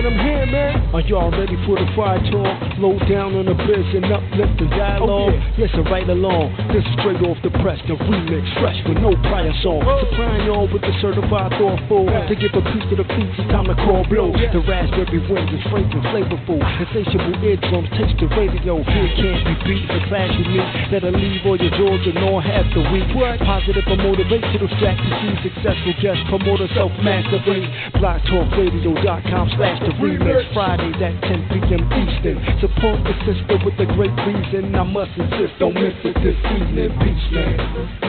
man, I'm here, man. Are y'all ready for the fire talk? Low down on the biz and uplift the dialogue. Yes, right along. This is straight off the press, the remix, fresh with no prior song. Supplying y'all with the certified thoughtful. To give a piece to the feast, it's time to call blow. The raspberry wind is fragrant, flavorful. Insatiable eardrums taste the radio. Here can't be beat. The clash with me that'll leave all your jaws and all half the week. Positive or motivational strategy. Successful guest promoter, self-mastery. BlogTalkRadio.com/the remix. Fridays at 10 p.m. Eastern. Support the sister with a great reason. I must insist, don't miss it this evening. Peace, man.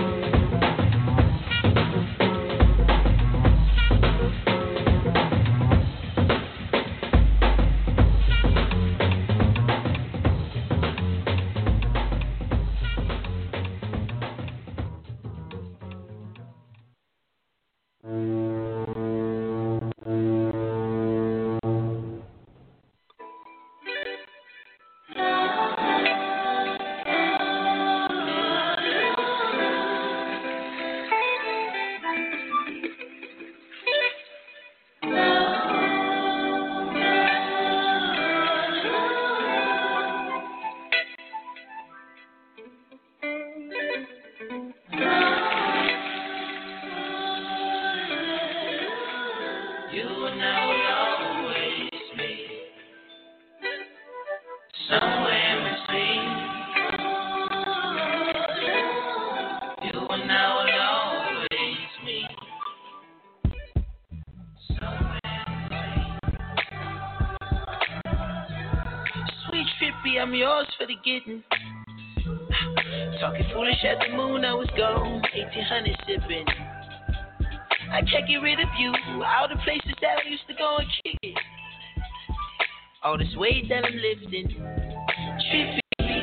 I'm yours for the getting. Talking foolish at the moon, I was gone. 1800 sipping. I can't get rid of you. All the places that I used to go and kick it. All this weight that I'm lifting. Trippy.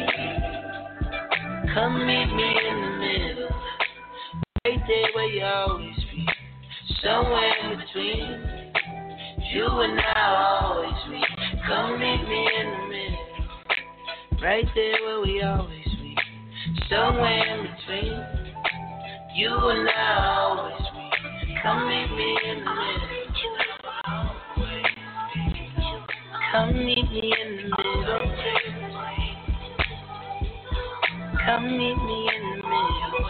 Come meet me in the middle. Right there where you always be. Somewhere in between. You and I always meet. Come meet me in the middle. Right there where we always meet. Somewhere in between. You and I always meet. Come meet me in the middle. Come meet me in the middle. Come meet me in the middle.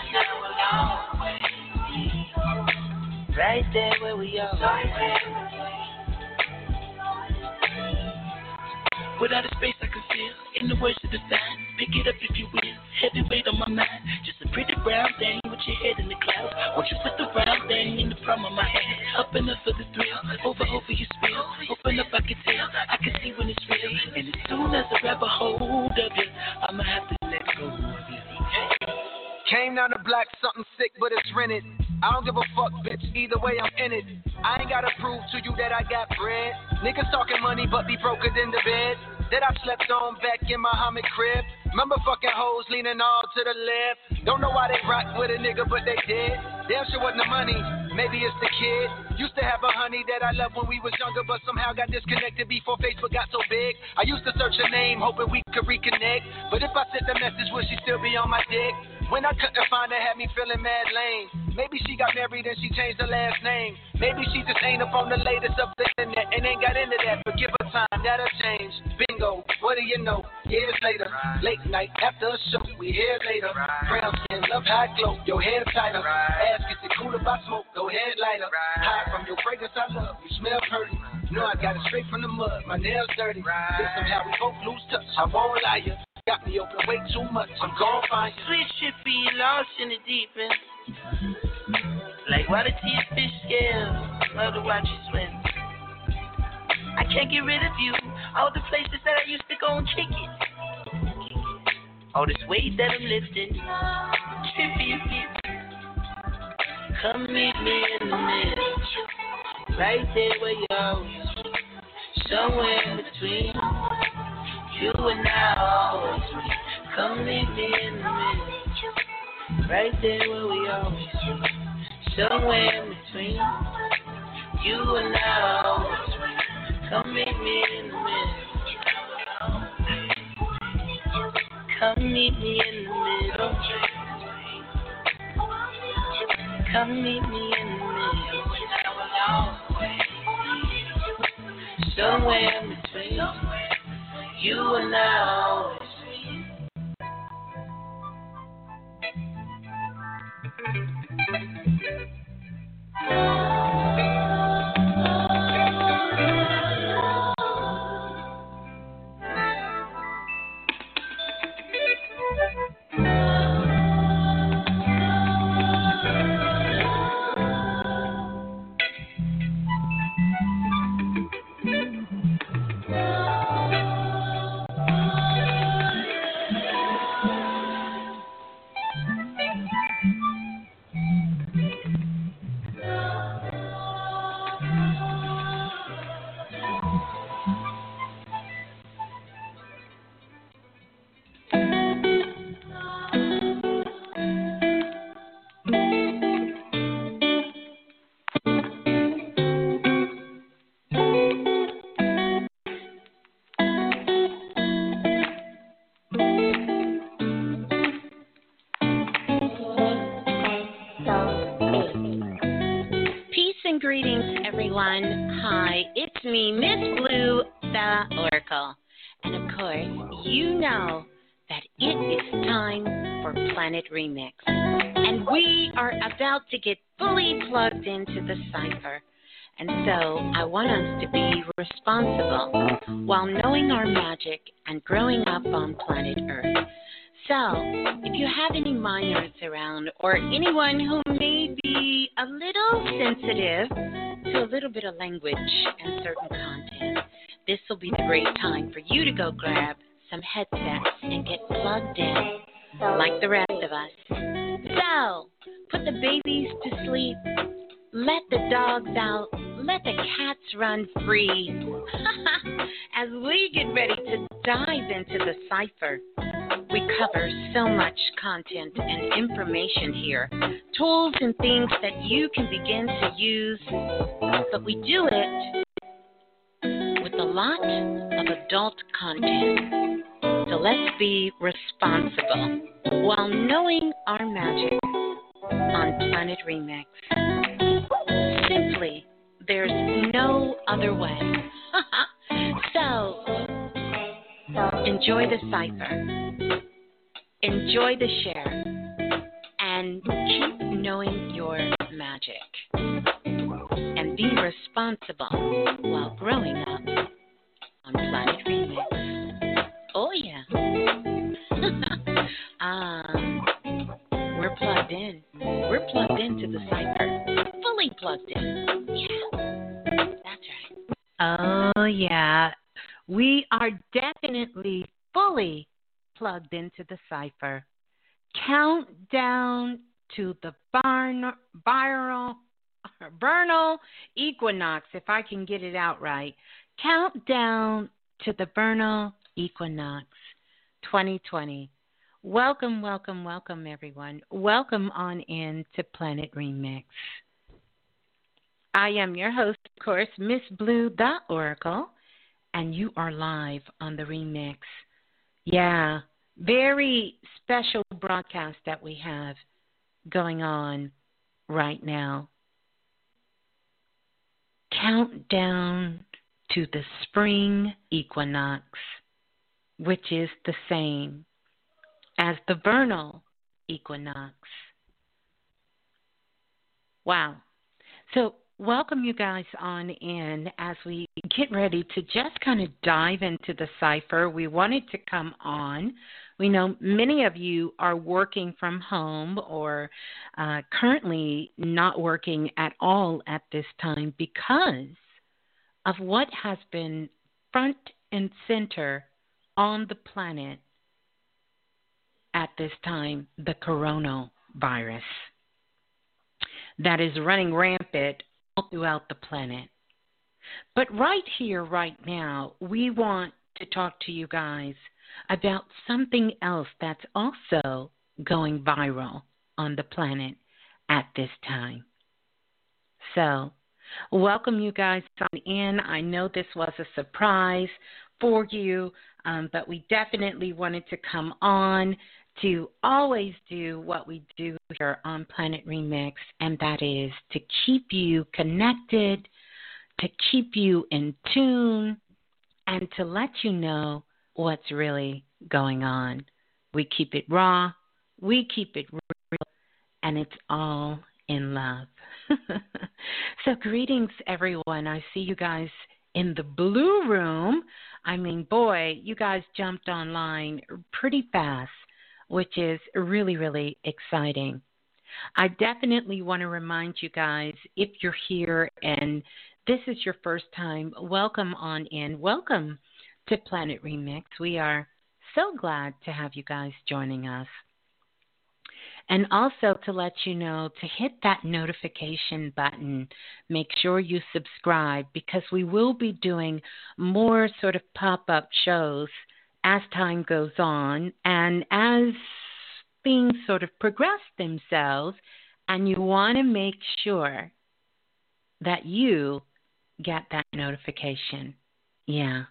Right there where we always meet. Without a space I can feel, in the words of the sign, pick it up if you will, heavy weight on my mind, just a pretty brown thing with your head in the clouds, won't you put the round thing in the palm of my hand, up and up for the thrill, over your spill, open up I can see when it's real, and as soon as I grab a hold of you, I'ma have to let go of you. Came down the block, something sick but it's rented. I don't give a fuck, bitch, either way I'm in it. I ain't gotta prove to you that I got bread. Niggas talking money but be broker than the bed that I slept on back in my Muhammad crib. Remember fucking hoes leaning all to the left. Don't know why they rock with a nigga but they did. Damn sure wasn't the money, maybe it's the kid. Used to have a honey that I loved when we was younger, but somehow got disconnected before Facebook got so big. I used to search her name hoping we could reconnect, but if I sent the message would she still be on my dick? When I couldn't find her, had me feeling mad lame. Maybe she got married and she changed her last name. Maybe she just ain't up on the latest of the internet and ain't got into that, but give her time, that'll change. Bingo, what do you know? Years later, late night after a show, we here later. Brown skin, love how it glow, your hair tighter. Ask is it cool if I smoke, go ahead lighter. Hide from your fragrance I love, you smell pretty. No, I got it straight from the mud, my nails dirty. This somehow we both lose touch, I won't lie you. Got me open way too much, I'm gon' find you. Sweet trippy, lost in the deep end. Like water to your fish scale, love to watch you swim. I can't get rid of you, all the places that I used to go and kick it. All this weight that I'm lifting, trippy. Come meet me in the middle, right there where you always be. Somewhere in between. You and I always meet. Come meet me in the middle. Right there where we always meet. Somewhere in between. You and I always meet. Come meet me in the middle. Come meet me in the middle. Come meet me in the middle. somewhere in between. You and I always Greetings, everyone. Hi, it's me, Miss Blue, the Oracle. And of course, you know that it is time for Planet Remix. And we are about to get fully plugged into the cipher. And so I want us to be responsible while knowing our magic and growing up on planet Earth. So, if you have any minors around or anyone who may be a little sensitive to a little bit of language and certain content, this will be the great time for you to go grab some headsets and get plugged in like the rest of us. So, put the babies to sleep, let the dogs out, let the cats run free as we get ready to dive into the cipher. We cover so much content and information here, tools and things that you can begin to use, but we do it with a lot of adult content. So let's be responsible while knowing our magic on Planet Remix. Simply, there's no other way. So, enjoy the cipher. Enjoy the share, and keep knowing your magic. And be responsible while growing up on Planet Remix. Oh, yeah. We're plugged in. We're plugged into the cipher. Fully plugged in. Yeah, that's right. Oh, yeah. We are definitely fully plugged into the cipher. Countdown to the vernal equinox, if I can get it out right. Countdown to the vernal equinox 2020. Welcome, welcome, welcome, everyone. Welcome on in to Planet Remix. I am your host, of course, Miss Blue, the Oracle, and you are live on the Remix. Yeah, very special broadcast that we have going on right now. Countdown to the spring equinox, which is the same as the vernal equinox. Wow. So welcome you guys on in as we get ready to just kind of dive into the cipher. We wanted to come on. We know many of you are working from home or currently not working at all at this time because of what has been front and center on the planet at this time, the coronavirus that is running rampant all throughout the planet. But right here, right now, we want to talk to you guys about something else that's also going viral on the planet at this time. So, welcome you guys on in. I know this was a surprise for you, but we definitely wanted to come on to always do what we do here on Planet Remix, and that is to keep you connected to keep you in tune, and to let you know what's really going on. We keep it raw, we keep it real, and it's all in love. So greetings, everyone. I see you guys in the blue room. I mean, boy, you guys jumped online pretty fast, which is really, really exciting. I definitely want to remind you guys, if you're here and this is your first time, welcome on in. Welcome to Planet Remix. We are so glad to have you guys joining us. And also to let you know to hit that notification button. Make sure you subscribe, because we will be doing more sort of pop-up shows as time goes on and as things sort of progress themselves, and you want to make sure that you get that notification. Yeah.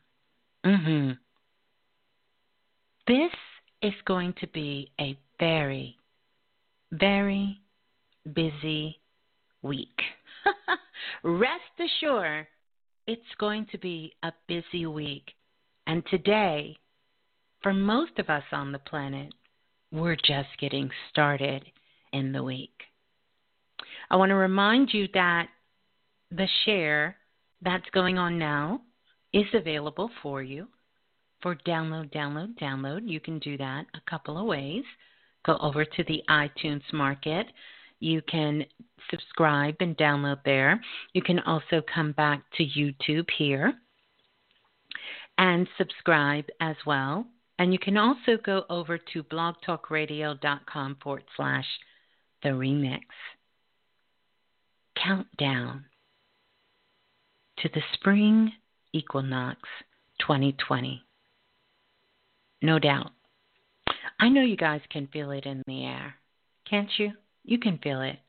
This is going to be a very, very busy week. Rest assured, it's going to be a busy week. And today, for most of us on the planet, we're just getting started in the week. I want to remind you that the share that's going on now is available for you for download. You can do that a couple of ways. Go over to the iTunes Market. You can subscribe and download there. You can also come back to YouTube here and subscribe as well. And you can also go over to blogtalkradio.com/the remix. Countdown to the spring equinox 2020. No doubt. I know you guys can feel it in the air. Can't you? You can feel it.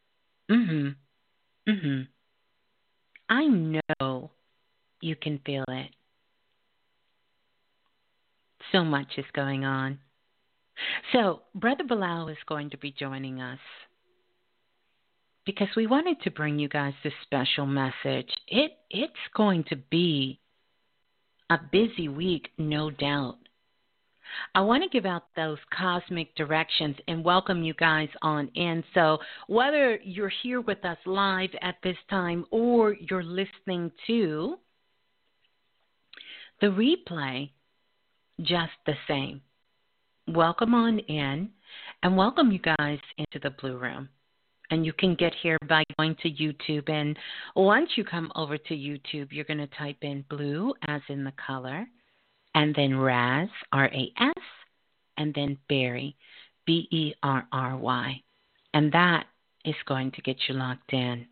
I know you can feel it. So much is going on. So, Brother Bilal is going to be joining us because we wanted to bring you guys this special message. It's going to be a busy week, no doubt. I want to give out those cosmic directions and welcome you guys on in. So whether you're here with us live at this time or you're listening to the replay, just the same, welcome on in and welcome you guys into the Blue Room. And you can get here by going to YouTube. And once you come over to YouTube, you're going to type in blue as in the color, and then Raz, R-A-S, and then Berry, B-E-R-R-Y. And that is going to get you locked in.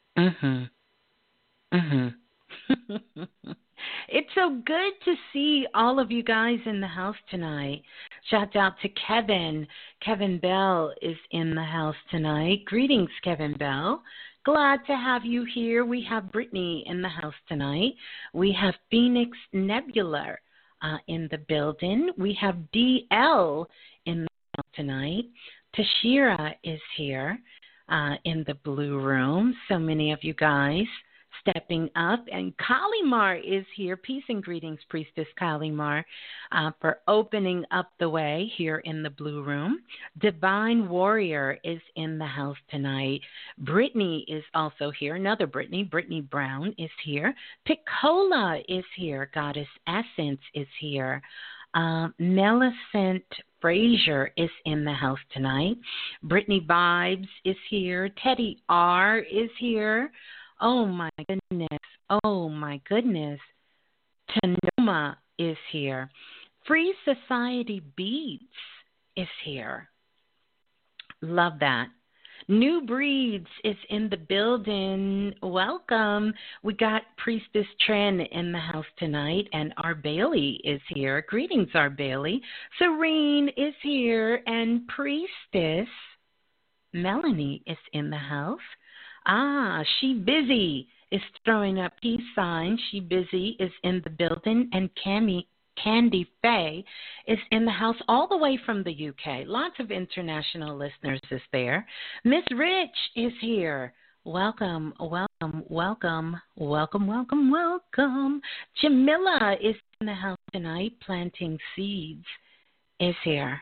It's so good to see all of you guys in the house tonight. Shout out to Kevin. Kevin Bell is in the house tonight. Greetings, Kevin Bell. Glad to have you here. We have Brittany in the house tonight. We have Phoenix Nebula in the building. We have DL in the house tonight. Tashira is here in the Blue Room. So many of you guys stepping up. And Kalimar is here. Peace and greetings, Priestess Kalimar, for opening up the way here in the Blue Room. Divine Warrior is in the house tonight. Brittany is also here. Another Brittany. Brittany Brown is here. Piccola is here. Goddess Essence is here. Millicent Frazier is in the house tonight. Brittany Vibes is here. Teddy R is here. Oh my goodness. Oh my goodness. Tanoma is here. Free Society Beats is here. Love that. New Breeds is in the building. Welcome. We got Priestess Tren in the house tonight, and our Bailey is here. Greetings, our Bailey. Serene is here, and Priestess Melanie is in the house. She busy is throwing up peace signs. She busy is in the building, and Candy Faye is in the house all the way from the UK. Lots of international listeners is there. Miss Rich is here. Welcome, welcome, welcome, welcome, welcome, welcome. Jamila is in the house tonight. Planting Seeds is here.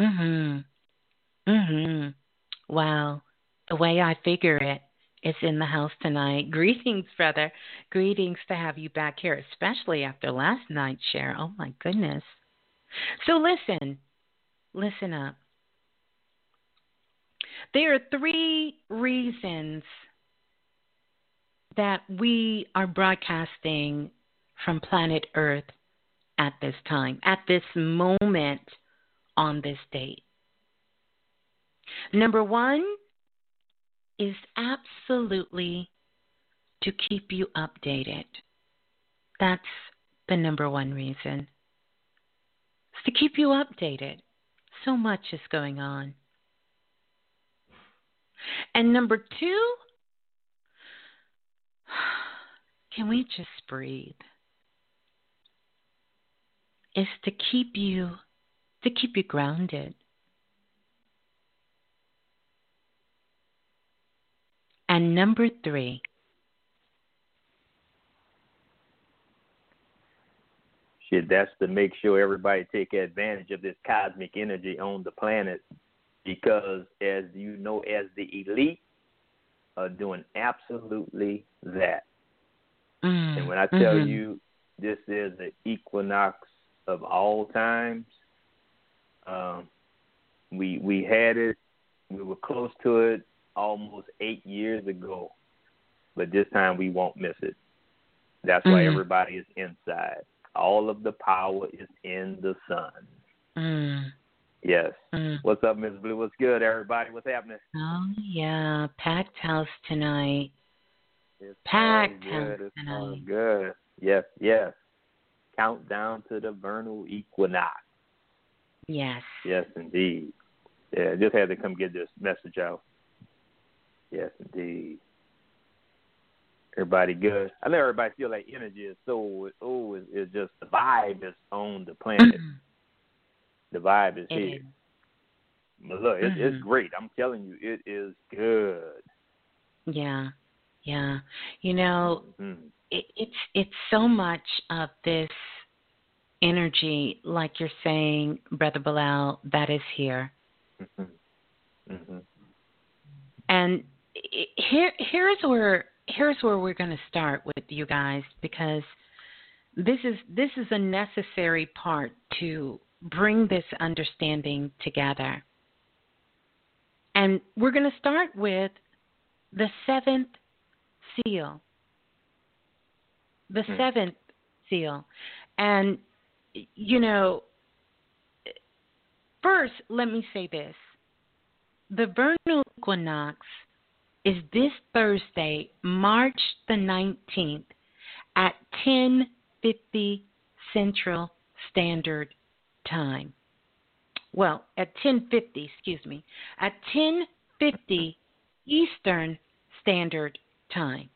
Wow. The way I figure it is in the house tonight. Greetings, brother. Greetings to have you back here, especially after last night's share. Oh, my goodness. So listen up. There are 3 reasons that we are broadcasting from planet Earth at this time, at this moment, on this date. Number 1 is absolutely to keep you updated. That's the number 1 reason. It's to keep you updated. So much is going on. And number 2, can we just breathe? Is to keep you grounded. And number 3, shit, that's to make sure everybody take advantage of this cosmic energy on the planet, because as you know, as the elite are doing absolutely that. And when I tell you this is the equinox of all times, we had it, we were close to it almost 8 years ago, but this time we won't miss it. That's why everybody is inside. All of the power is in the sun. Yes. What's up, Ms. Blue? What's good, everybody? What's happening? Oh, yeah. Packed house tonight. It's Packed all house good. It's tonight. all good. Yes, yes. Countdown to the vernal equinox. Yes. Yes, indeed. Yeah, just had to come get this message out. Yes, indeed. Everybody good. I know everybody feel like energy is it's just the vibe is on the planet. The vibe is here. But look, it's great. I'm telling you, it is good. Yeah, yeah. You know, it's so much of this energy, like you're saying, Brother Bilal, that is here. And here's where we're going to start with you guys, because this is a necessary part to bring this understanding together. And we're going to start with the 7th seal. The 7th seal. And, you know, first, let me say this. The vernal equinox is this Thursday, March the 19th at 10:50 Central Standard Time. Well, at 10:50, excuse me, at 10:50 Eastern Standard Time,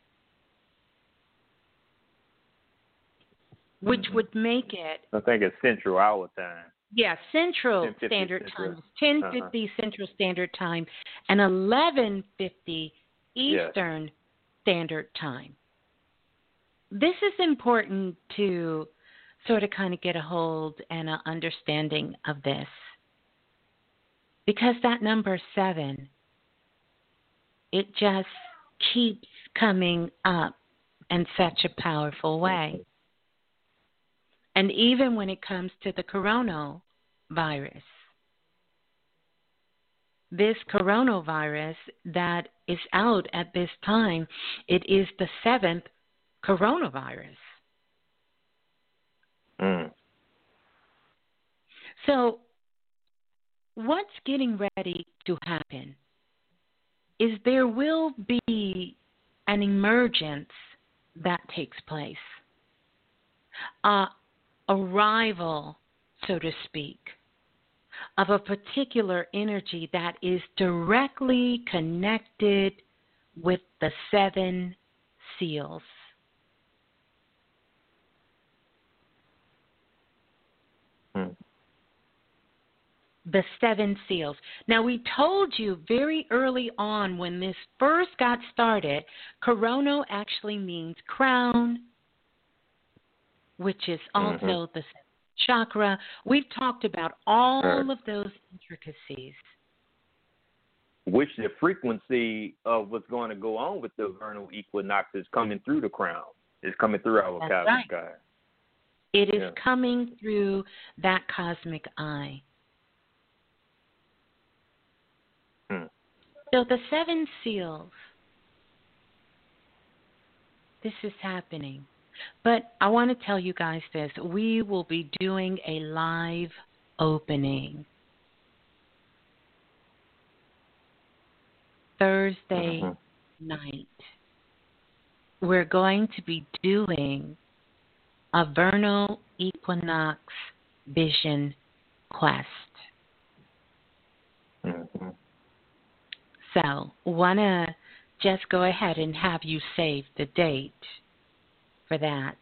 which would make it, I think it's Central Hour Time. Yeah, Central Standard Time. 10:50 Central Standard Time and 11:50 Eastern Standard Time. This is important to sort of kind of get a hold and an understanding of this, because that number 7, it just keeps coming up in such a powerful way. And even when it comes to the coronavirus, this coronavirus that is out at this time, it is the 7th coronavirus. So what's getting ready to happen is there will be an emergence that takes place, arrival, so to speak, of a particular energy that is directly connected with the 7 seals. The 7 seals. Now, we told you very early on when this first got started, Corono actually means crown, which is also the 7th chakra. We've talked about all of those intricacies. Which the frequency of what's going to go on with the vernal equinox is coming through the crown. It's coming through our cosmic eye. It is coming through that cosmic eye. So the 7 seals, this is happening. But I want to tell you guys this. We will be doing a live opening Thursday night. We're going to be doing a vernal equinox vision quest. So, want to just go ahead and have you save the date for that.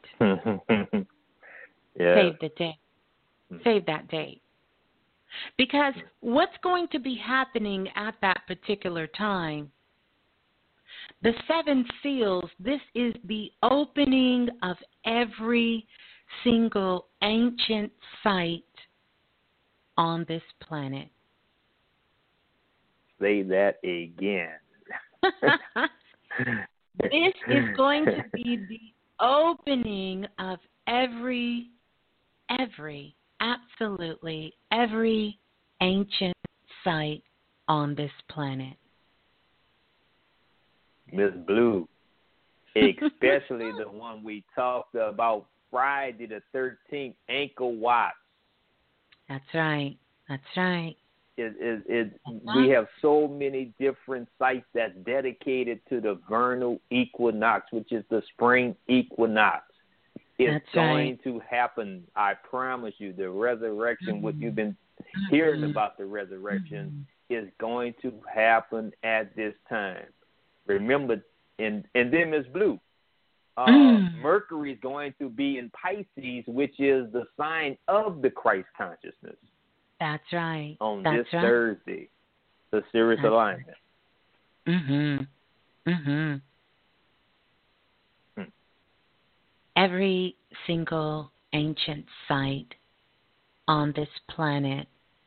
Save the date. Save that date. Because what's going to be happening at that particular time, the 7 seals, this is the opening of every single ancient site on this planet. Say that again. This is going to be the opening of absolutely every ancient site on this planet. Miss Blue, especially the one we talked about Friday the 13th, Angkor Wat. That's right. We have so many different sites that's dedicated to the vernal equinox, which is the spring equinox. It's going to happen. I promise you, the resurrection, what you've been hearing about the resurrection, is going to happen at this time. Remember, and then Ms. Blue, Mercury is going to be in Pisces, which is the sign of the Christ consciousness. That's right. On this Thursday, the Sirius alignment. Every single ancient site on this planet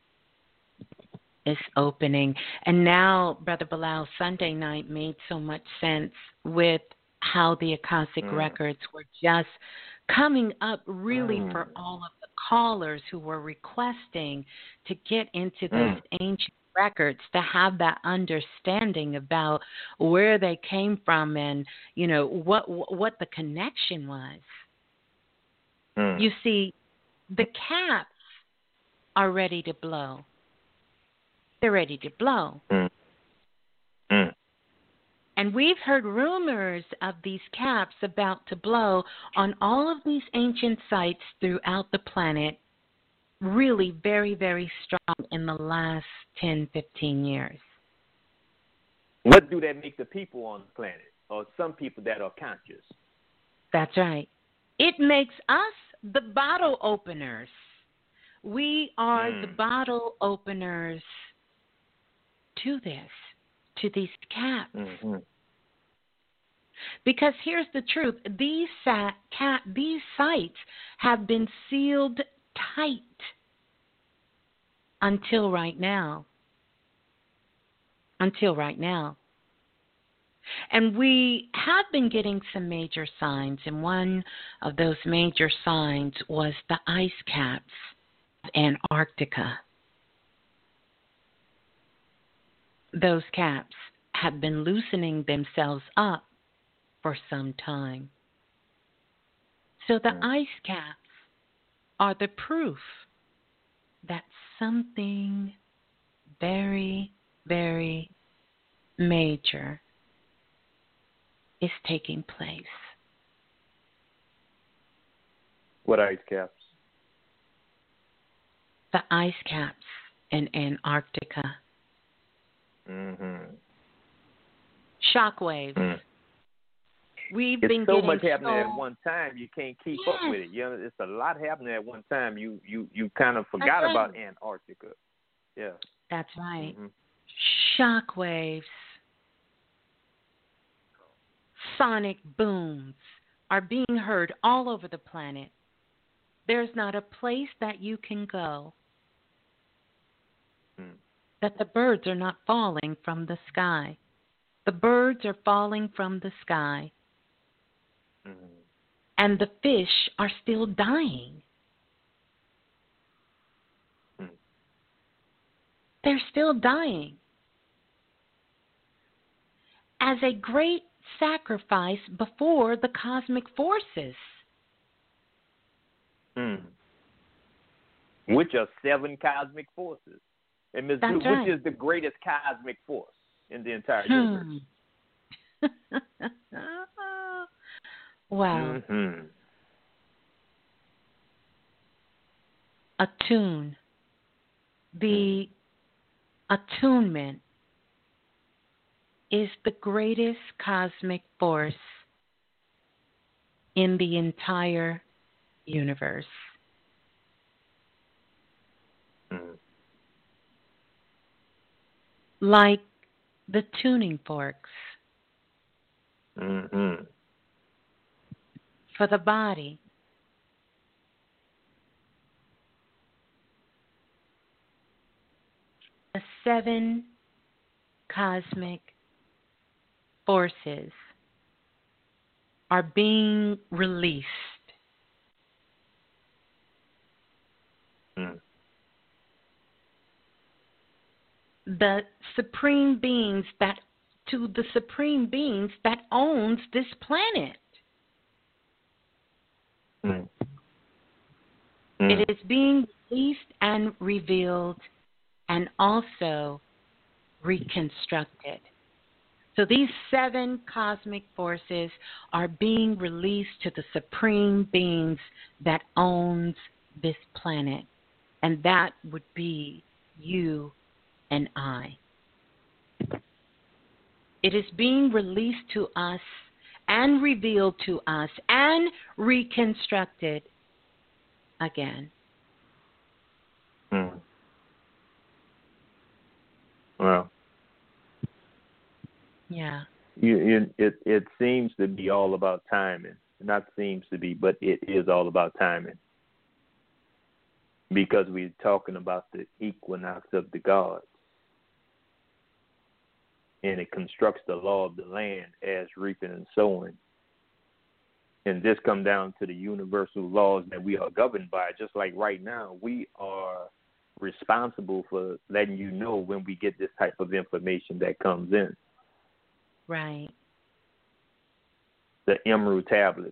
is opening. And now, Brother Bilal, Sunday night made so much sense with how the Akashic records were just coming up really for all of the callers who were requesting to get into those ancient records, to have that understanding about where they came from and, you know, what the connection was. You see, the caps are ready to blow. They're ready to blow. And we've heard rumors of these caps about to blow on all of these ancient sites throughout the planet, really very, very strong in the last 10, 15 years. What do that make the people on the planet, or some people that are conscious? That's right. It makes us the bottle openers. We are the bottle openers to this, to these caps. Because here's the truth. These sites have been sealed tight until right now. And we have been getting some major signs, and one of those major signs was the ice caps of Antarctica. Those caps have been loosening themselves up for some time. So the ice caps are the proof that something very, very major is taking place. What ice caps? The ice caps in Antarctica. Shockwaves. We've been so getting much happening at one time. You can't keep up with it. You know, it's a lot happening at one time. You kind of forgot about Antarctica. Yeah. That's right. Mm-hmm. Shock waves, sonic booms are being heard all over the planet. There's not a place that you can go that the birds are not falling from the sky. The birds are falling from the sky. And the fish are still dying. They're still dying. As a great sacrifice before the cosmic forces. Which are 7 cosmic forces. And Ms. Blue, right. which is the greatest cosmic force in the entire universe? Wow. Attune. The attunement is the greatest cosmic force in the entire universe. Like the tuning forks for the body. The 7 cosmic forces are being released. The supreme beings that owns this planet. It is being released and revealed and also reconstructed. So these 7 cosmic forces are being released to the supreme beings that owns this planet. And that would be you and I. It is being released to us and revealed to us and reconstructed again. Well, yeah. It seems to be all about timing. Not seems to be, but it is all about timing. Because we're talking about the equinox of the gods. And it constructs the law of the land as reaping and sowing. And this comes down to the universal laws that we are governed by. Just like right now, we are responsible for letting you know when we get this type of information that comes in. Right. The Emerald tablets.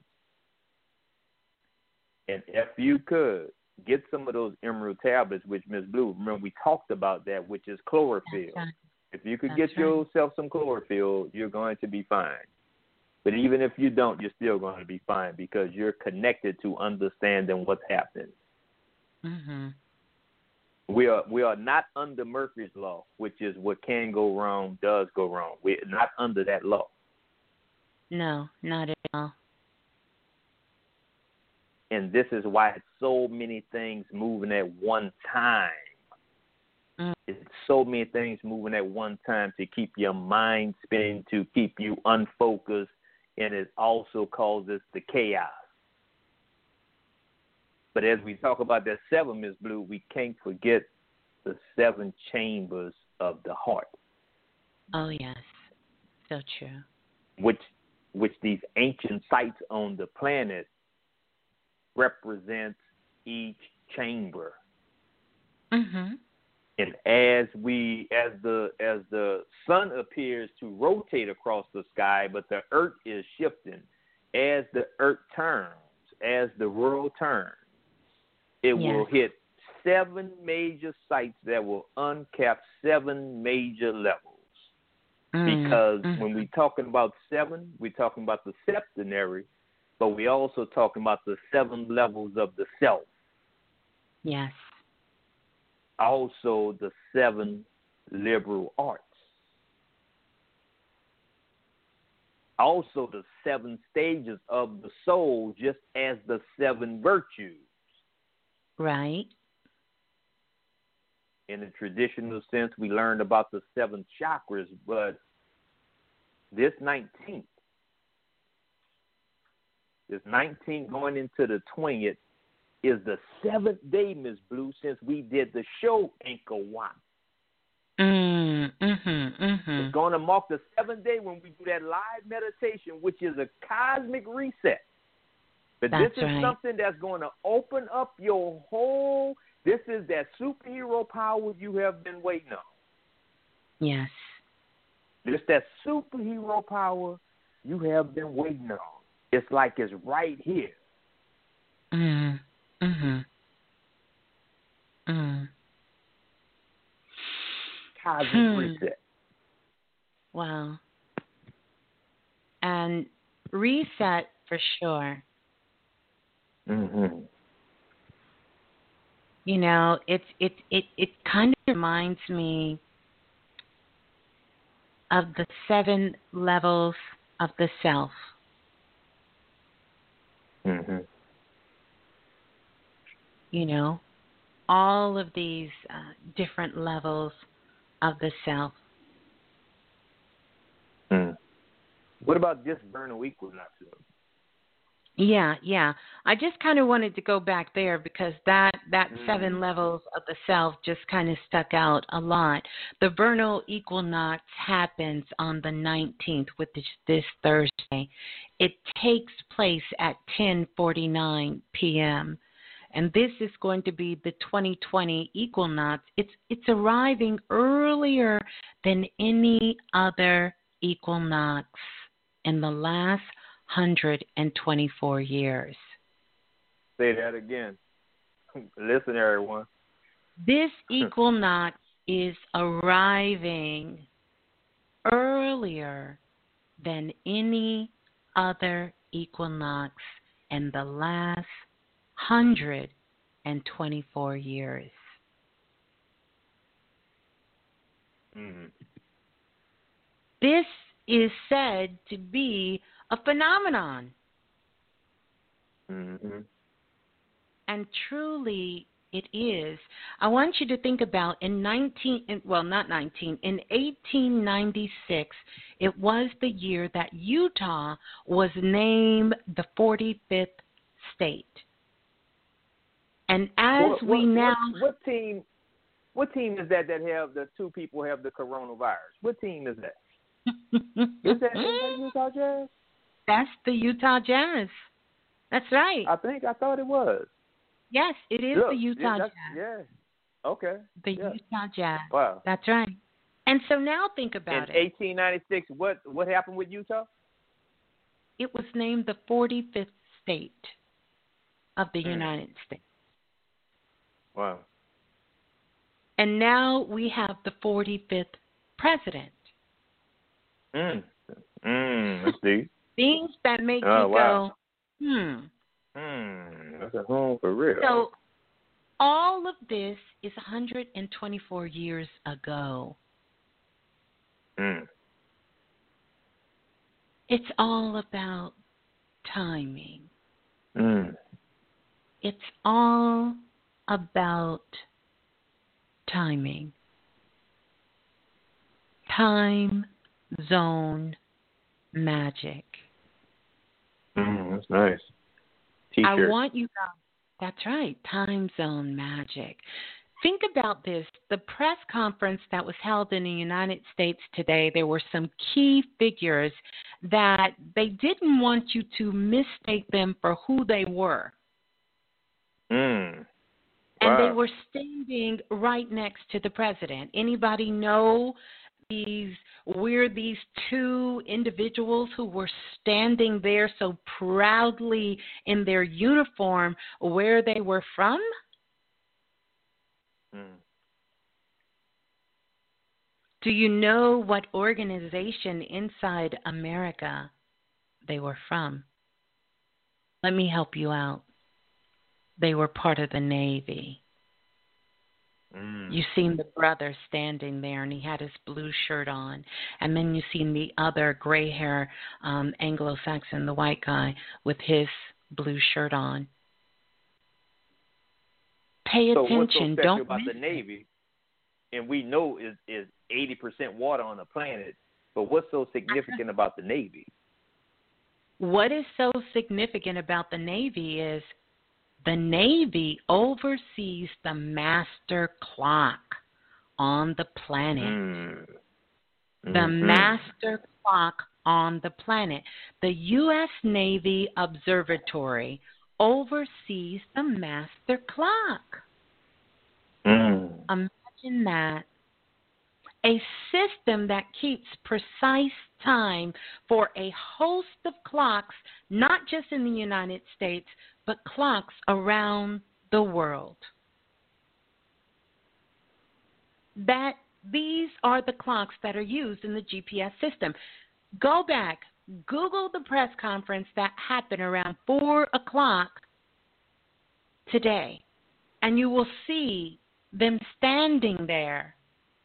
And if you could get some of those Emerald tablets, which Ms. Blue, remember we talked about that, which is chlorophyll. If you could get yourself some chlorophyll, you're going to be fine. But even if you don't, you're still going to be fine because you're connected to understanding what's happening. We are not under Murphy's Law, which is what can go wrong does go wrong. We're not under that law. No, not at all. And this is why it's so many things moving at one time. It's so many things moving at one time to keep your mind spinning, to keep you unfocused, and it also causes the chaos. But as we talk about that 7, Ms. Blue, we can't forget the 7 chambers of the heart. Oh, yes. So true. Which these ancient sites on the planet represents each chamber. And as the sun appears to rotate across the sky, but the earth is shifting, as the earth turns, as the world turns, it will hit 7 major sites that will uncap 7 major levels. Because when we're talking about 7, we're talking about the septenary, but we're also talking about the 7 levels of the self. Yes. Also the 7 liberal arts. Also the 7 stages of the soul, just as the 7 virtues. Right. in the traditional sense, we learned about the 7 chakras, but this 19th going into the 20th is the 7th day, Miss Blue, since we did the show Anchor One. It's going to mark the 7th day when we do that live meditation, which is a cosmic reset. But this is something that's going to open up your whole. This is that superhero power you have been waiting on. Yes. It's that superhero power you have been waiting on. It's like it's right here. Cosmic reset. Wow. And reset for sure. You know, it kind of reminds me of the 7 levels of the self. You know, all of these different levels of the self. What about this vernal equinox? Yeah. I just kind of wanted to go back there because that 7 levels of the self just kind of stuck out a lot. The vernal equinox happens on the 19th, which is this Thursday. It takes place at 10:49 p.m. And this is going to be the 2020 equinox. It's arriving earlier than any other equinox in the last 124 years. Say that again. Listen, everyone. This equinox is arriving earlier than any other equinox in the last 124 years. This is said to be a phenomenon. And truly it is. I want you to think about in 1896, it was the year that Utah was named the 45th state. And as what team is that have the 2 people have the coronavirus? What team is that? Is that Utah Jazz? That's the Utah Jazz. That's right. I thought it was. Yes, it is the Utah Jazz. Yeah. Okay. The Utah Jazz. Wow. That's right. And so now think about it. In 1896, what happened with Utah? It was named the 45th state of the United States. Wow. And now we have the 45th president. Let's see. Things that make you go, That's a home for real. So all of this is 124 years ago. It's all about timing. It's all about timing. Time zone magic. That's nice. T-shirt. I want you guys. That's right. Time zone magic. Think about this. The press conference that was held in the United States today, there were some key figures that they didn't want you to mistake them for who they were. And they were standing right next to the president. Anybody know these 2 individuals who were standing there so proudly in their uniform, where they were from? Do you know what organization inside America they were from? Let me help you out. They were part of the Navy. You seen the brother standing there, and he had his blue shirt on. And then you seen the other gray hair Anglo-Saxon, the white guy, with his blue shirt on. Pay attention. What's so special about the Navy? and we know is 80% water on the planet. But what's so significant about the Navy? What is so significant about the Navy is the Navy oversees the master clock on the planet. Mm-hmm. The master clock on the planet. The U.S. Navy Observatory oversees the master clock. Imagine that. A system that keeps precise time for a host of clocks, not just in the United States, but clocks around the world. These are the clocks that are used in the GPS system. Go back, Google the press conference that happened around 4 o'clock today, and you will see them standing there.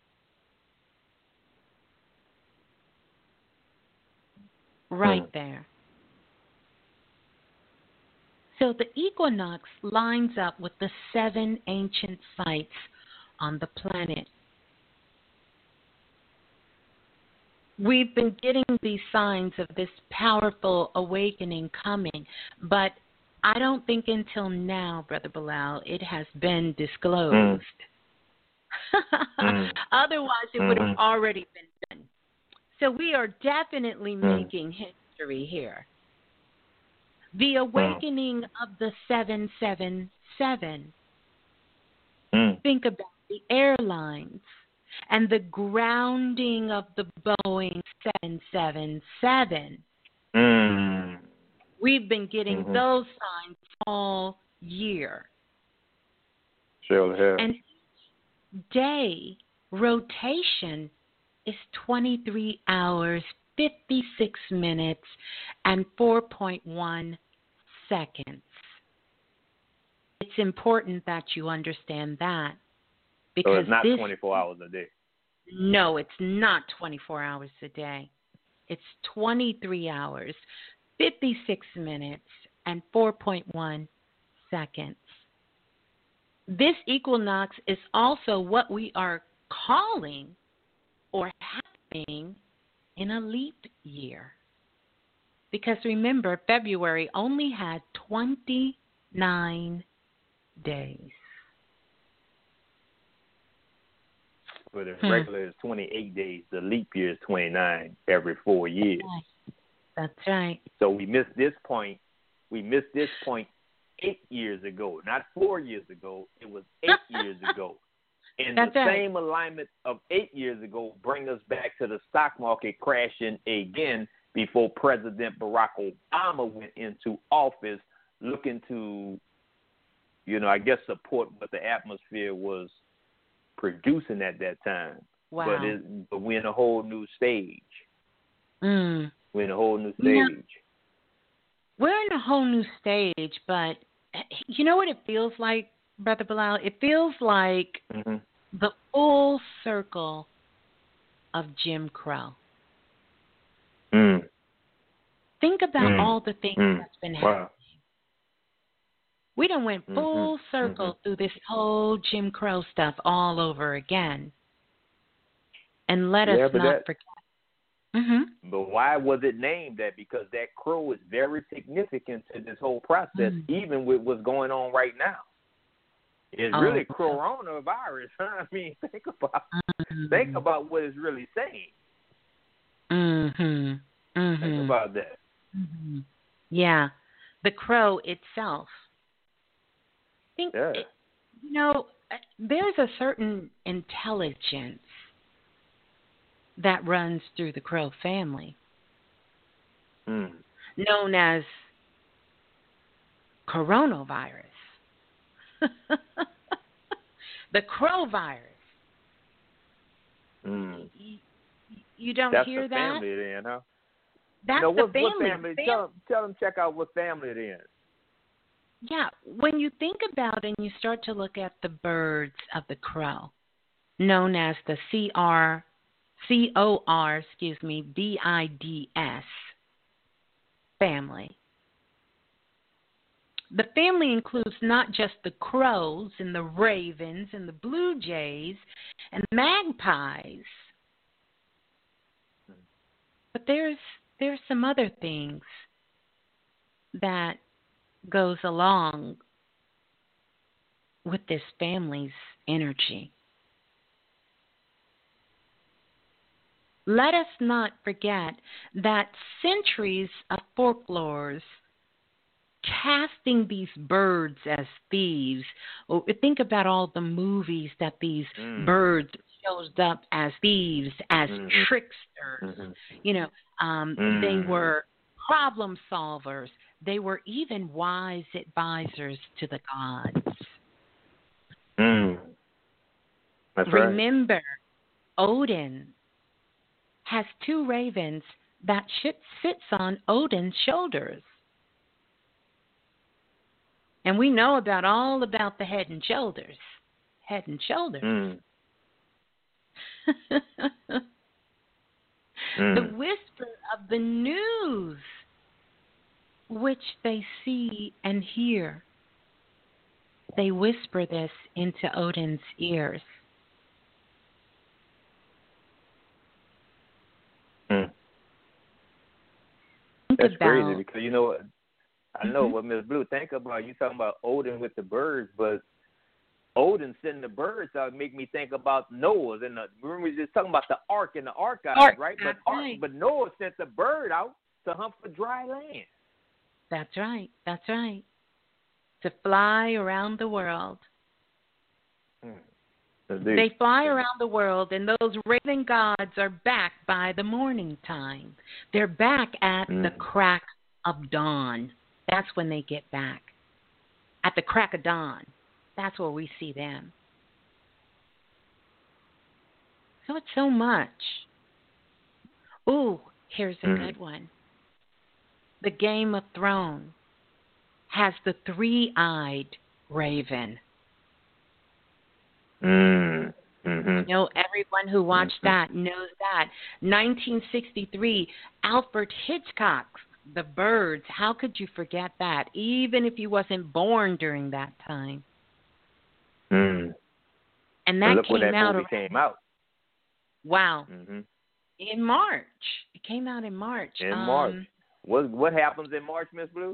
Right there. So the equinox lines up with the 7 ancient sites on the planet. We've been getting these signs of this powerful awakening coming, but I don't think until now, Brother Bilal, it has been disclosed. Otherwise, it would have already been done. So we are definitely making history here. The awakening of the 777. Think about the airlines and the grounding of the Boeing 777. We've been getting those signs all year. Sure have. And each day rotation is 23 hours, 56 minutes, and 4.1 seconds. It's important that you understand that. Because so it's not 24 hours a day. No, it's not 24 hours a day. It's 23 hours, 56 minutes, and 4.1 seconds. This equinox is also what we are calling or happening in a leap year. Because remember, February only had 29 days. But the regular is 28 days. The leap year is 29 every 4 years. That's right. So we missed this point. We missed this point 8 years ago. Not 4 years ago. It was 8 years ago. And That's the right. same alignment of 8 years ago bring us back to the stock market crashing again before President Barack Obama went into office looking to, I guess support what the atmosphere was producing at that time. Wow. But we're in a whole new stage. We're in a whole new stage. We're in a whole new stage, but you know what it feels like, Brother Bilal? It feels like the full circle of Jim Crow. Think about all the things that's been happening. Wow. We done went full circle through this whole Jim Crow stuff all over again. And let us not forget. But why was it named that? Because that crow is very significant to this whole process, even with what's going on right now. It's really coronavirus. I mean, think about what it's really saying. Think about that. Yeah, the crow itself. There's a certain intelligence that runs through the Crow family, known as coronavirus. The Crow virus. You don't hear that? That's the family then, huh? That's the family. What family? Tell them check out what family it is. Yeah, when you think about it and you start to look at the birds of the crow, known as the CORVIDS family, The family includes not just the crows and the ravens and the blue jays and magpies, but there's some other things that goes along with this family's energy. Let us not forget that centuries of folklores casting these birds as thieves. Think about all the movies that these birds showed up as thieves, as tricksters. You know, they were problem solvers. They were even wise advisors to the gods. That's Remember, right. Odin has two ravens that sits on Odin's shoulders. And we know all about the head and shoulders. Head and shoulders. The whisper of the news, which they see and hear. They whisper this into Odin's ears. That's crazy because, you know, I know what Ms. Blue think about. You talking about Odin with the birds, but Odin sending the birds out make me think about Noah. And remember we were just talking about the ark and the archives, right? But Noah sent the bird out to hunt for dry land. That's right. That's right. To fly around the world. They fly around the world, and those raven gods are back by the morning time. They're back at the crack of dawn. That's when they get back. At the crack of dawn. That's where we see them. So it's so much. Ooh, here's a good one. The Game of Thrones has the three-eyed raven. You know, everyone who watched that knows that. 1963, Alfred Hitchcock's The Birds. How could you forget that, even if you wasn't born during that time? And that look came when that out. Movie came out. Wow. In March. It came out in March. In March. What happens in March, Miss Blue?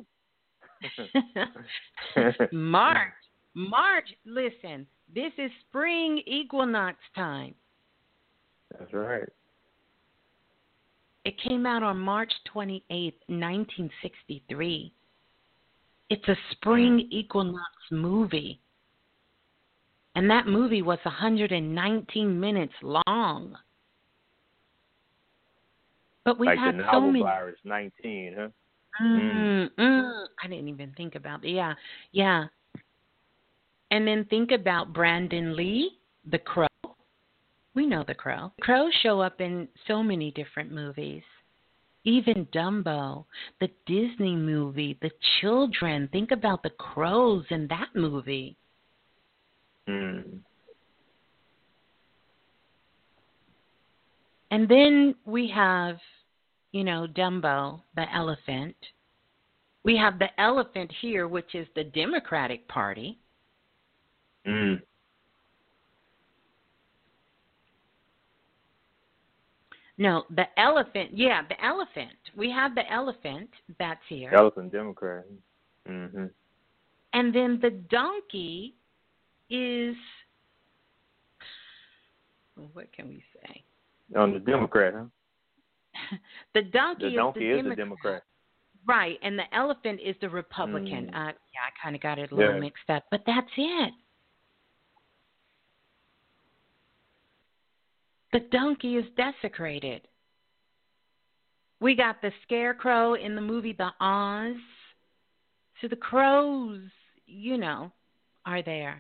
March. Listen, this is spring equinox time. That's right. It came out on March 28th, 1963. It's a spring equinox movie. And that movie was 119 minutes long. But we like had the so novel many. Virus 19, huh? I didn't even think about it. Yeah. And then think about Brandon Lee, The Crow. We know The Crow. The Crows show up in so many different movies. Even Dumbo, the Disney movie, The Children. Think about the crows in that movie. And then we have, Dumbo, the elephant. We have the elephant here, which is the Democratic Party. No, the elephant. Yeah, the elephant. We have the elephant that's here. Elephant Democrat. And then the donkey is, what can we say? On the Democrat, huh? The donkey is the Democrat. Right, and the elephant is the Republican. I kind of got it a little mixed up, but that's it. The donkey is desecrated. We got the scarecrow in the movie The Oz. So the crows, are there.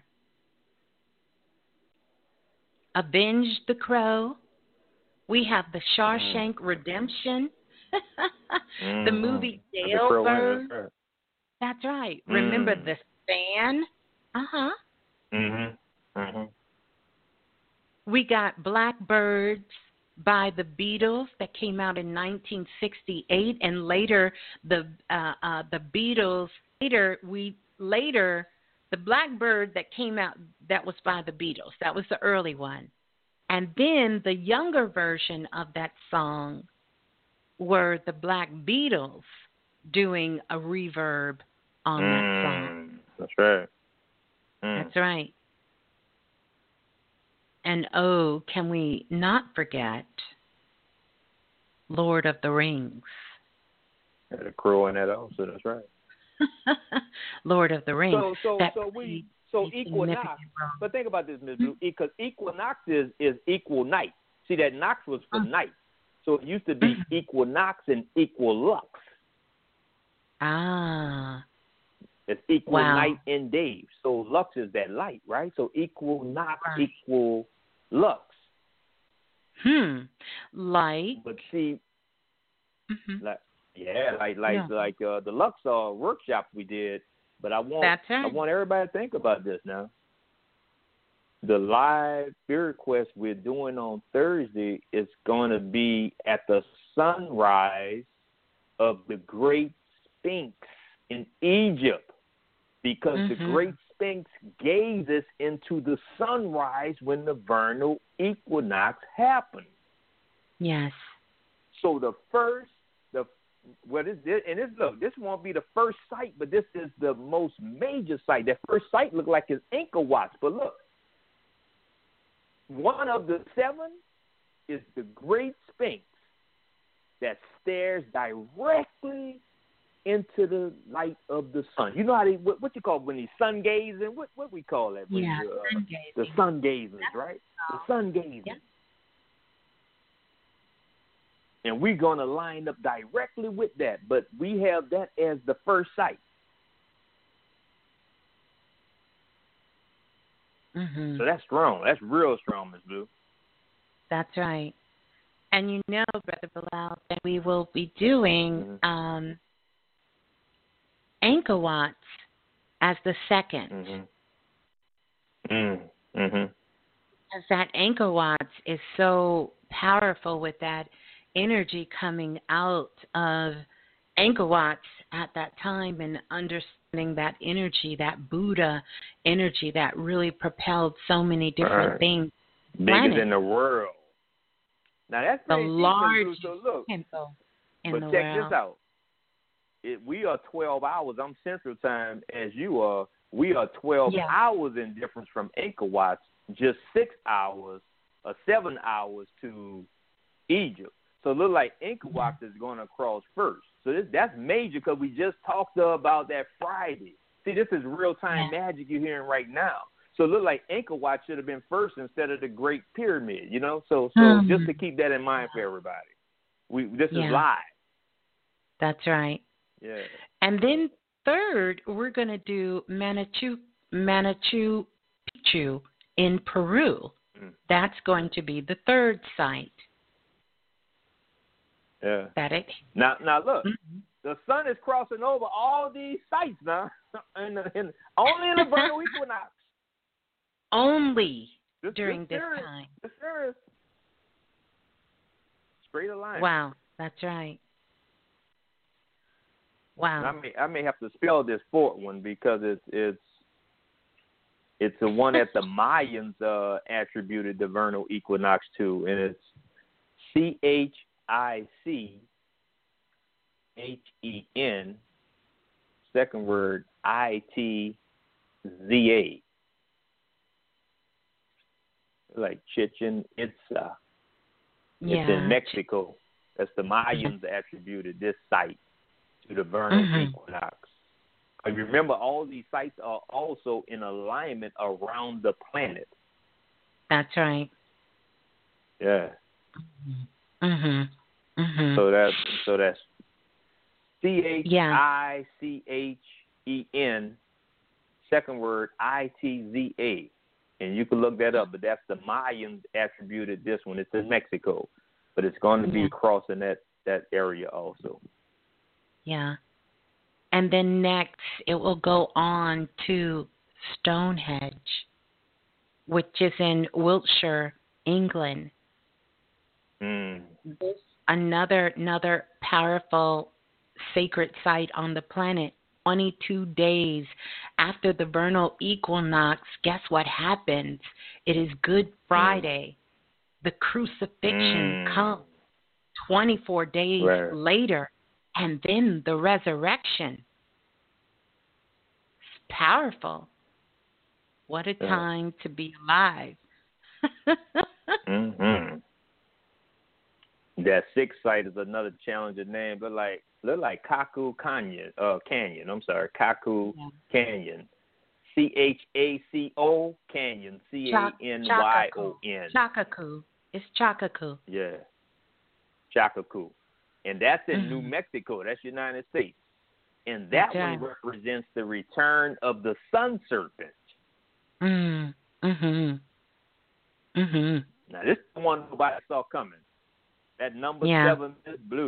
Avenge the Crow. We have the Shawshank Redemption. The movie Jailbird. That's right. Remember the Fan? We got Blackbirds by the Beatles that came out in 1968, and later the Beatles. Later later, the Blackbird that came out, that was by the Beatles. That was the early one. And then the younger version of that song were the Black Beatles doing a reverb on that song. That's right. That's right. And oh, can we not forget Lord of the Rings? Had a crow in that also. That's right. Lord of the Rings. So equinox. But think about this, Ms. Blue, because equinox is equal night. See, that nox was for night. So it used to be equinox and equilux. Ah. It's equal night and day. So lux is that light, right? So equinox equal lux. Like. But see, like the Luxor workshop we did. But I want everybody to think about this now. The live Spirit Quest we're doing on Thursday is going to be at the sunrise of the Great Sphinx in Egypt, because the Great Sphinx gazes into the sunrise when the vernal equinox happens. Yes. So this won't be the first site, but this is the most major site. That first site looked like it's Angkor Wat, but look, one of the 7 is the Great Sphinx that stares directly into the light of the sun. You know how what you call it when they sun gazing? What we call that? Sun gazing. The sun gazers, right? The sun gazing. Yeah. And we're going to line up directly with that, but we have that as the first site. So that's strong. That's real strong, Ms. Blue. That's right. And you know, Brother Bilal, that we will be doing Angkor Wat as the second. Because that Angkor Wat is so powerful with that energy coming out of Angkor Wat at that time, and understanding that energy, that Buddha energy that really propelled so many different things. Biggest in the world. Now that's the largest temple in the world. But check this out. We are 12 hours. I'm Central Time as you are. We are 12 hours in difference from Angkor Wat, just 6 hours or 7 hours to Egypt. So it looks like Angkor Wat is going to cross first. So that's major, because we just talked about that Friday. See, this is real-time magic you're hearing right now. So it looks like Angkor Wat should have been first instead of the Great Pyramid, you know? So just to keep that in mind for everybody. This is live. That's right. Yeah. And then third, we're going to do Machu Picchu in Peru. That's going to be the third site. Yeah. Now look, the sun is crossing over all these sites now, only in the vernal equinox. Only during this time. This is straight line. Wow, that's right. Wow. And I may have to spell this fourth one, because it's the one that the Mayans attributed the vernal equinox to, and it's CHICHEN, second word ITZA, like Chichen Itza. It's in Mexico. That's the Mayans attributed this site to the vernal equinox. And remember, all these sites are also in alignment around the planet. That's right. Yeah. So that's CHICHEN, second word ITZA, and you can look that up. But that's the Mayans attributed this one. It's in Mexico, but it's going to be crossing that area also. Yeah. And then next, it will go on to Stonehenge, which is in Wiltshire, England. Another powerful sacred site on the planet 22 days after the vernal equinox, guess what happens? It is Good Friday. The crucifixion comes 24 days later, and then the resurrection. It's powerful. What a time to be alive. That sixth site is another challenging name, but look like Kaku Canyon. Kaku Canyon. CHACO Canyon. CANYON. Chakaku. It's Chakaku. Yeah. Chakaku. And that's in New Mexico. That's United States. And that one represents the return of the sun serpent. Now, this is the one nobody saw coming. That number 7 is blue.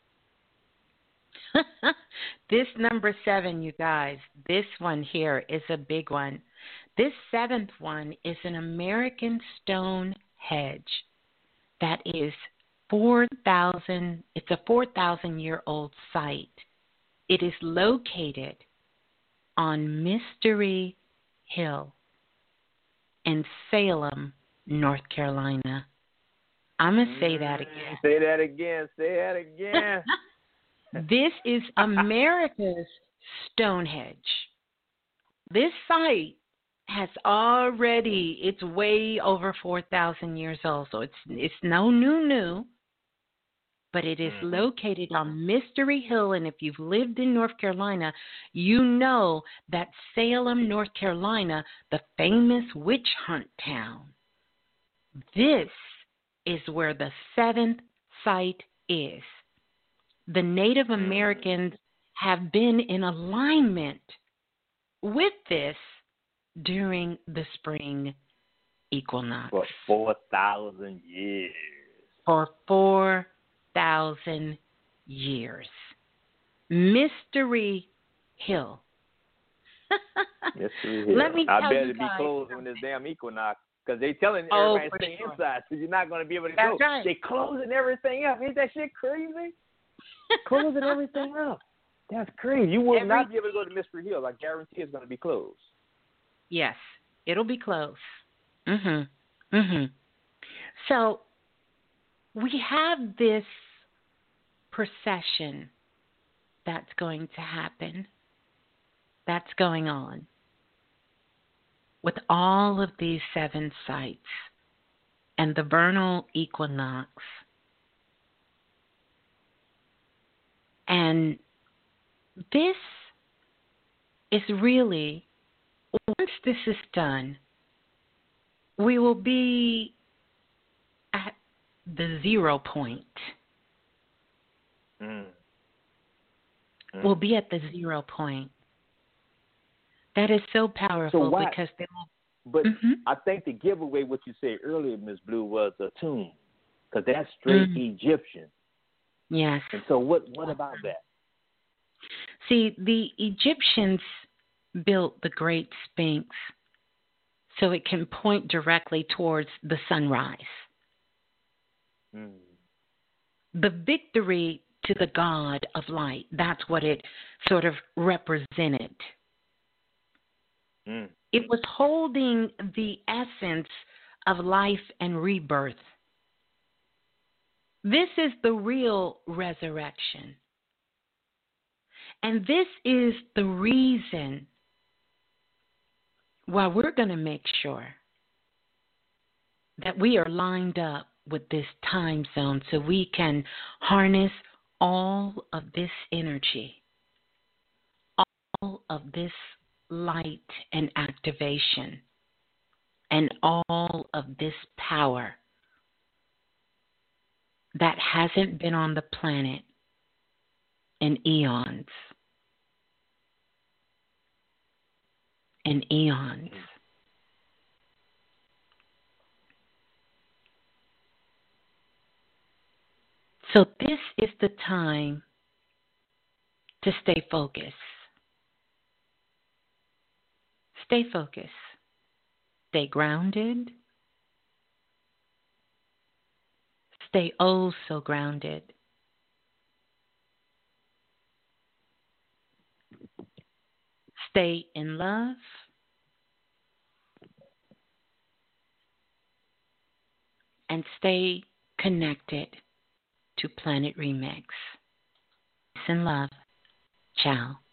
This number 7, you guys, this one here is a big one. This 7th one is an American stone hedge that is 4,000. It's a 4,000-year-old site. It is located on Mystery Hill in Salem, North Carolina. I'm going to say that again. Say that again. This is America's Stonehenge. This site has already, it's way over 4,000 years old, so it's no new, but it is located on Mystery Hill, and if you've lived in North Carolina, you know that Salem, North Carolina, the famous witch hunt town, this is where the 7th site is. The Native Americans have been in alignment with this during the spring equinox. For 4,000 years. For 4,000 years. Mystery Hill. Mystery Hill. Let me tell I better you be guys closed something. when this damn equinox, because they telling everybody to stay inside, so you're not going to be able to go. Right. They closing everything up. Ain't that shit crazy? Closing everything up. That's crazy. You will not be able to go to Mystery Hill. I guarantee it's going to be closed. Yes, it'll be closed. So we have this procession that's going to happen, that's going on with all of these 7 sites and the vernal equinox. And this is really, once this is done, we will be at the 0 point. We'll be at the 0 point. That is so powerful because they will. But I think the giveaway, what you said earlier, Ms. Blue, was a tomb, because that's straight Egyptian. Yes. And so what about that? See, the Egyptians built the Great Sphinx so it can point directly towards the sunrise. The victory to the god of light, that's what it sort of represented. It was holding the essence of life and rebirth. This is the real resurrection. And this is the reason why we're going to make sure that we are lined up with this time zone so we can harness all of this energy, all of this light and activation, and all of this power that hasn't been on the planet in eons and eons. So this is the time to stay focused. Stay focused. Stay grounded. Stay oh so grounded. Stay in love. And stay connected to Planet Remix. Peace and love. Ciao.